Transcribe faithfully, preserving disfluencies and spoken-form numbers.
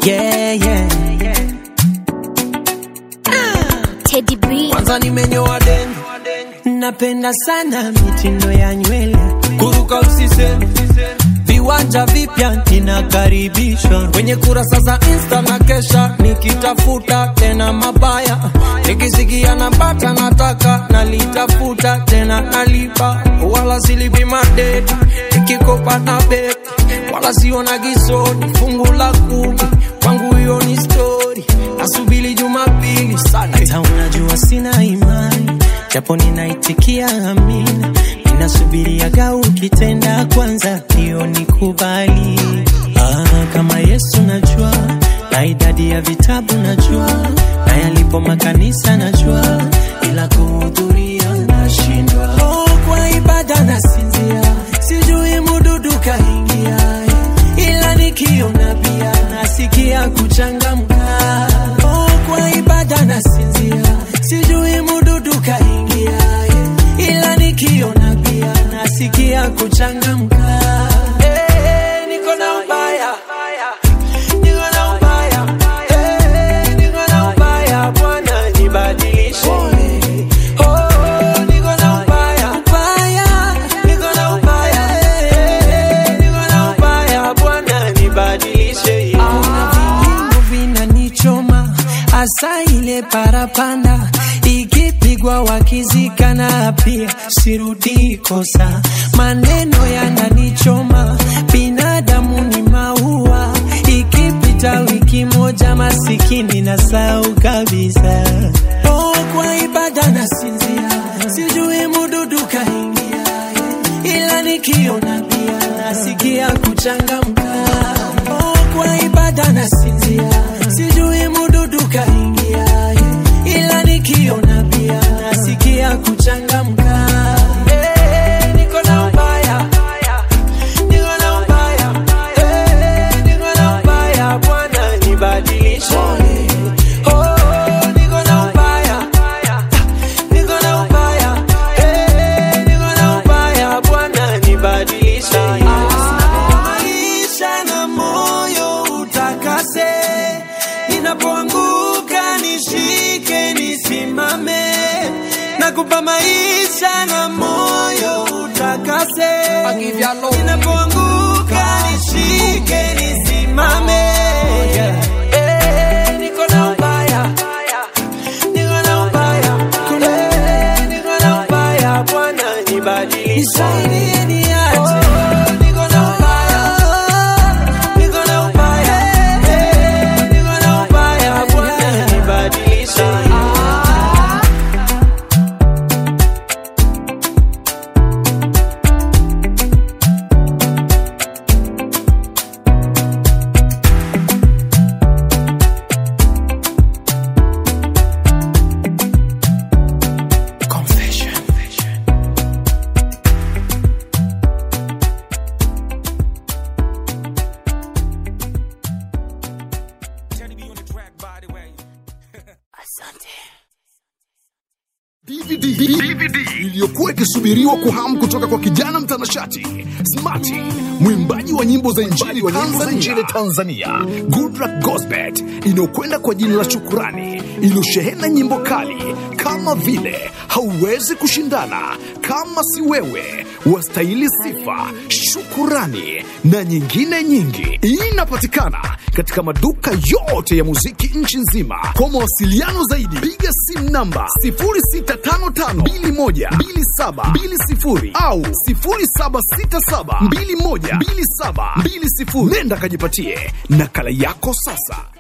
Yeah, yeah. Teddy B. Kwanza nimenyoa deni, napenda sana mitindo ya nywele. Kuruka usiseme, viwanja vipya ninakaribishwa. Kwenye kurasa za Insta na kesha, nikitafuta tena mabaya. Nikisikia napata nataka, nalitafuta tena nalipa. Wala silipi madeti, nikikopa na beki. Wala siona gisoni, fungu la kumi. Kwangu hiyo ni story, nasubiri Jumapili sana. Hata unajua sina imani, japo ninaitikia amina. Ninasubiria gau ukitenda kwanza, hiyo nikubali. Ah, kama Yesu najua, na idadi ya vitabu najua, na yalipo makanisa najua, ila kuhudhuria nashindwa. Oh, kwa ibada nasinzia, sijui mududu kaingia, ila nikiona pia nasikia kuchangamka. Oh, kwa ibada nasinzia, sijui mududu kaingia, ila nikiona pia nasikia kuchangamka. Eh, niko na ubaya, niko na ubaya, eh, niko na ubaya, Bwana nibadilishe. Oh, niko na ubaya, ubaya, niko na ubaya, eh, niko na ubaya, Bwana nibadilishe. Kuna vinyimbo vinanichoma, asa ile parapanda ikipigwa wakizika na pia sirudi kosa. Maneno yananichoma, binadamu ni maua, ikipita wiki moja masikini na sau kabisa. Oh, kwa ibada nasinzia, sijui mududu kaingia, ila nikiona pia nasikia kuchangamka. Oh, kwa ibada nasinzia, sijui mududu kaingia, ila nikiona pia nasikia kuchangamka. Eh, niko na ubaya, niko na ubaya, eh, niko na ubaya, Bwana nibadilishe. Oh, niko na ubaya, niko na ubaya, eh, niko na ubaya, Bwana nibadilishe. Maisha na moyo utakase, ninapoanguka nishike nisimame. Nakupa maisha na moyo utakase, ninapoanguka nishike nisimame. Eh, niko na ubaya, niko na ubaya, eh, niko na ubaya, Bwana nibadilishe. D V D, D V D iliyokuwa ikisubiriwa kwa hamu kutoka kwa kijana mtanashati Smarty, mwimbaji wa nyimbo za injili wa Tanzania, Tanzania. Goodluck Gosbet inokwenda kwa jina la Shukurani, iliyoshehena nyimbo kali kama vile Hauwezi Kushindana, Kama Si Wewe, Wastahili Sifa, Shukurani na nyingine nyingi. Inapatikana katika maduka yote ya muziki nchi nzima. Kwa mawasiliano zaidi piga simu namba sifuri sita tano tano mbili moja mbili saba mbili sifuri au sifuri saba sita saba mbili moja mbili saba mbili sifuri. Nenda kajipatie nakala yako sasa.